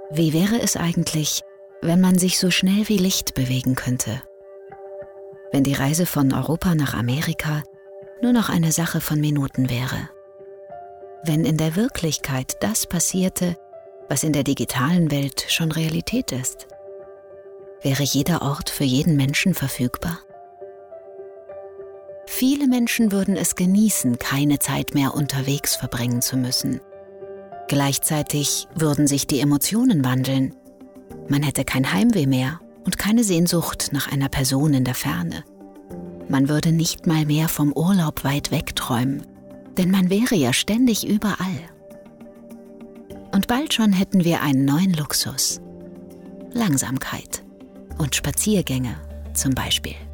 Wie wäre es eigentlich, wenn man sich so schnell wie Licht bewegen könnte? Wenn die Reise von Europa nach Amerika nur noch eine Sache von Minuten wäre? Wenn in der Wirklichkeit das passierte, was in der digitalen Welt schon Realität ist? Wäre jeder Ort für jeden Menschen verfügbar? Viele Menschen würden es genießen, keine Zeit mehr unterwegs verbringen zu müssen. Gleichzeitig würden sich die Emotionen wandeln. Man hätte kein Heimweh mehr und keine Sehnsucht nach einer Person in der Ferne. Man würde nicht mal mehr vom Urlaub weit weg träumen, denn man wäre ja ständig überall. Und bald schon hätten wir einen neuen Luxus. Langsamkeit und Spaziergänge zum Beispiel.